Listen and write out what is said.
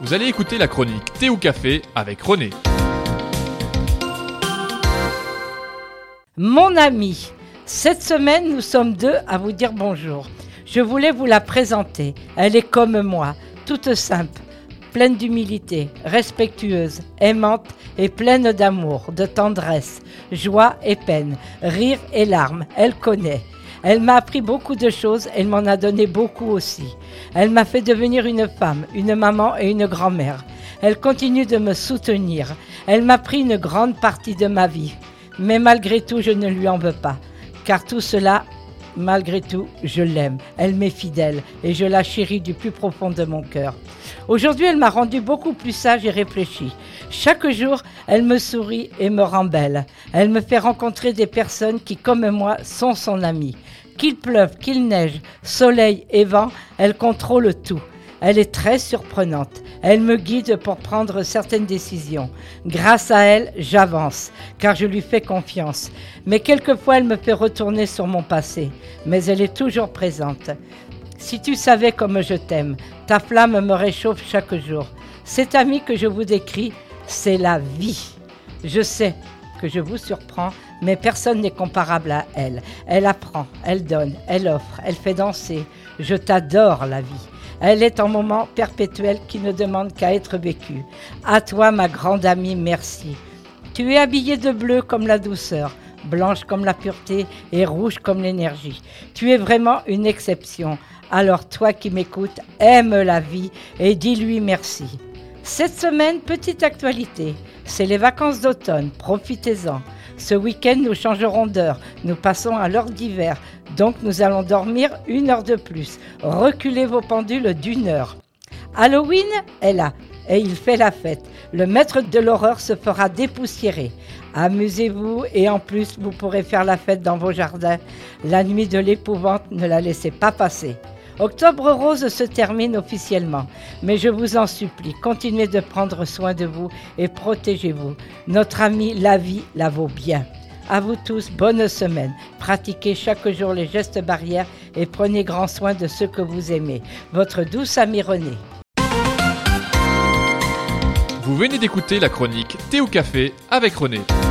Vous allez écouter la chronique Thé ou Café avec René. Mon ami, cette semaine nous sommes deux à vous dire bonjour. Je voulais vous la présenter. Elle est comme moi, toute simple, pleine d'humilité, respectueuse, aimante et pleine d'amour, de tendresse, joie et peine, rire et larmes. Elle connaît. Elle m'a appris beaucoup de choses, elle m'en a donné beaucoup aussi. Elle m'a fait devenir une femme, une maman et une grand-mère. Elle continue de me soutenir. Elle m'a pris une grande partie de ma vie. Mais malgré tout, je ne lui en veux pas. Car tout cela, malgré tout, je l'aime. Elle m'est fidèle et je la chéris du plus profond de mon cœur. Aujourd'hui, elle m'a rendu beaucoup plus sage et réfléchie. Chaque jour, elle me sourit et me rend belle. Elle me fait rencontrer des personnes qui, comme moi, sont son amie. Qu'il pleuve, qu'il neige, soleil et vent, elle contrôle tout. Elle est très surprenante. Elle me guide pour prendre certaines décisions. Grâce à elle, j'avance, car je lui fais confiance. Mais quelquefois, elle me fait retourner sur mon passé. Mais elle est toujours présente. Si tu savais comme je t'aime, ta flamme me réchauffe chaque jour. Cette amie que je vous décris, c'est la vie. Je sais que je vous surprends, mais personne n'est comparable à elle. Elle apprend, elle donne, elle offre, elle fait danser. Je t'adore, la vie. Elle est un moment perpétuel qui ne demande qu'à être vécu. À toi, ma grande amie, merci. Tu es habillée de bleu comme la douceur, blanche comme la pureté et rouge comme l'énergie. Tu es vraiment une exception. Alors toi qui m'écoutes, aime la vie et dis-lui merci. Cette semaine, petite actualité, c'est les vacances d'automne, profitez-en. Ce week-end, nous changerons d'heure, nous passons à l'heure d'hiver, donc nous allons dormir 1 heure de plus. Reculez vos pendules d'1 heure. Halloween est là et il fait la fête. Le maître de l'horreur se fera dépoussiérer. Amusez-vous et en plus, vous pourrez faire la fête dans vos jardins. La nuit de l'épouvante, ne la laissez pas passer. Octobre rose se termine officiellement, mais je vous en supplie, continuez de prendre soin de vous et protégez-vous. Notre amie, la vie, la vaut bien. À vous tous, bonne semaine. Pratiquez chaque jour les gestes barrières et prenez grand soin de ceux que vous aimez. Votre douce amie René. Vous venez d'écouter la chronique Thé ou Café avec René.